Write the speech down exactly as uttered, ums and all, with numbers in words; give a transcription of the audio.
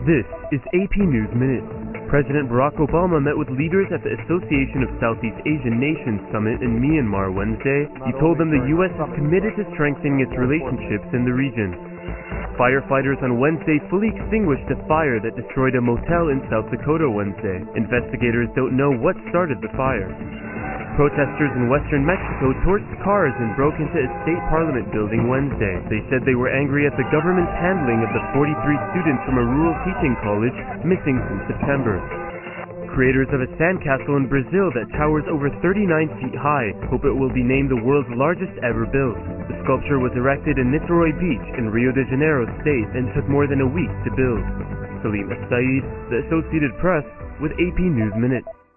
This is A P News Minute. President Barack Obama met with leaders at the Association of Southeast Asian Nations Summit in Myanmar Wednesday. He told them the U S is committed to strengthening its relationships in the region. Firefighters on Wednesday fully extinguished a fire that destroyed a motel in South Dakota Wednesday. Investigators don't know what started the fire. Protesters in western Mexico torched cars and broke into a state parliament building Wednesday. They said they were angry at the government's handling of the forty-three students from a rural teaching college missing since September. Creators of a sandcastle in Brazil that towers over thirty-nine feet high hope it will be named the world's largest ever built. The sculpture was erected in Niterói Beach in Rio de Janeiro state and took more than a week to build. Salim Saeed, The Associated Press, with A P News Minute.